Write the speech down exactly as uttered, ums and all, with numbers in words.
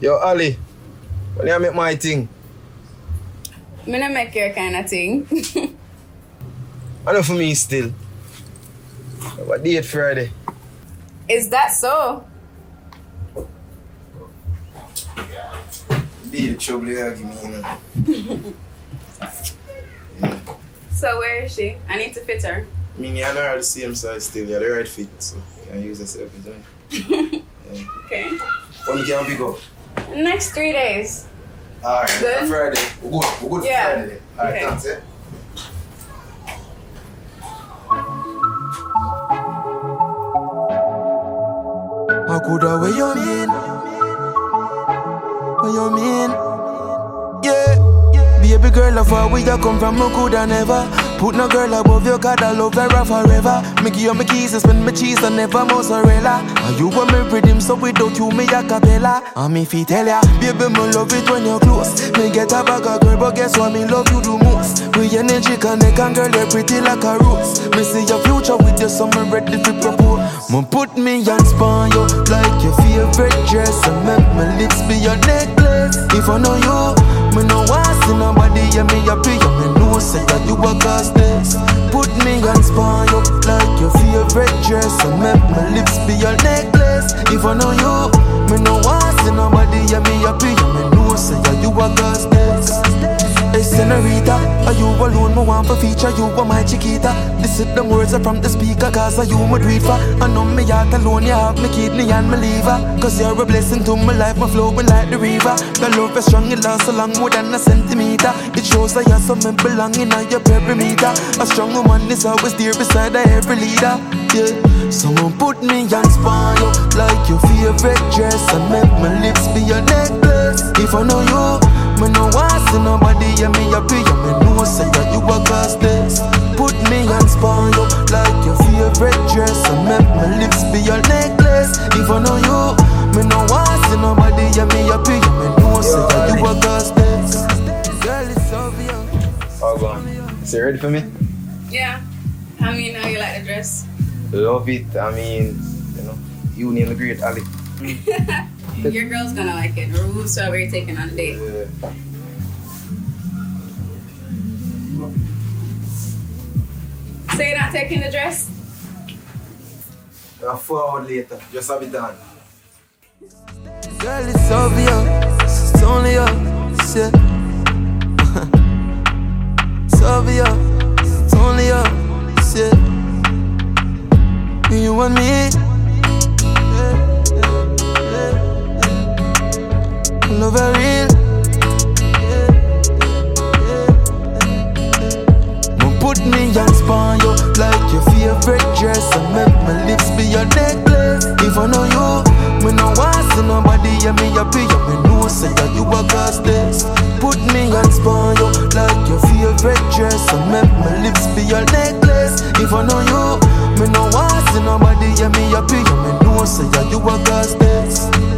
Yo, Ali, when you make my thing? Me not make your kind of thing. I know for me still. What date Friday? Is that so? Be the trouble you give me, you know. Yeah. So where is she? I need to fit her. I mean, you're not the same size still. You're the right fit, so you can use yourself as well. Yeah. Okay. When you can pick up? Next three days. Alright, Good? Friday. We're good. We're good Yeah. for Friday then. Alright, Okay. thanks, eh? I coulda what you mean? What you mean? Yeah. Baby girl, of where you come from, I coulda never put no girl above you, cause I love her forever. Me give you my keys and spend my cheese and never mozzarella. And you want me rhythm, so without you, me a cappella. And me fi tell ya, baby, me love it when you're close. Me get a bag of girl, but guess what, me love you the most. We energy connect and girl, you're pretty like a rose. Me see your future with you, so me ready to propose. Me put me hands on you, like your favorite dress. And make my lips be your necklace. If I know you, me no want see nobody, yeah, me happy, yeah, me know say that you a cause this. Put me hands on you, like your favorite dress. And make my lips be your necklace. If I know you, me no want see nobody, yeah, me happy, yeah, me know say that you a cause this. Hey senorita, are you alone, me want for feature, you are my chiquita. This is the words are from the speaker, cause are you my do it for. I know me heart alone, you have me kidney and me liver. Cause you're a blessing to my life, my flowing like the river. The love is strong, it lasts so long, more than a centimeter. It shows that you're something belonging on your perimeter. A strong woman is always there beside every leader. Yeah, someone put me hands on you, like your favorite dress. And make my lips be your necklace. If I know you, me no want see nobody, yeah, me happy, yeah, me know say that you a cause this. Put me hands on you, like your favorite dress. And make my lips be your necklace. If I know you, me no want see nobody, yeah, me happy, yeah, me know say that you a cause this. Girl, it's obvious. Oh, go on. So you ready for me? Yeah. How many know you like the dress? Love it. I mean, you know, you name the great Ali. Your girl's gonna like it. Remove strawberry taken on a date. Yeah. So you're not taking the dress? Uh, four hours later, just have it done. Girl, it's obvious, it's only us, yeah. It's obvious, it's only us, yeah. You and me, yeah, yeah, yeah. Love it real, yeah, yeah, yeah. Put me hands on you, like your favorite dress. And make my lips be your necklace. If I know you, me no want see nobody, yeah, me happy, yeah, me know say that you a cause this. Put me hands on you, like your favorite dress. And make my lips be your necklace. If I know you, me no want see nobody, yeah, me happy, yeah, me know say that you a cause this.